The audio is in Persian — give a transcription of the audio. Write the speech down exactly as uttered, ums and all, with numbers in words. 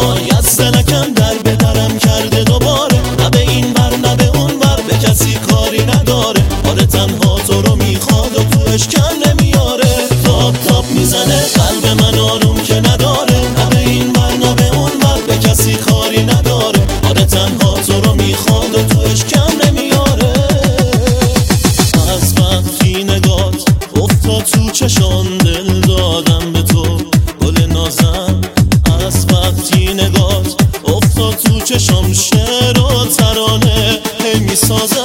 وای از سلکم در به درم کرده دوباره، نه به این ور نه به اون ور، به کسی کاری نداره. آره تنها تو رو میخواد و تو اشکم نمیاره. تاپ تاپ میزنه قلب من آروم که نداره، نه به این ور نه به اون ور، به کسی کاری نداره. آره تنها تو رو میخواد و تو اشکم نمیاره. از وقتی نگات افتاد تو چشان دل دادم به تو گل نازم. از وقتی نگات افتاد تو چشام شعر و ترانه هی میسازم.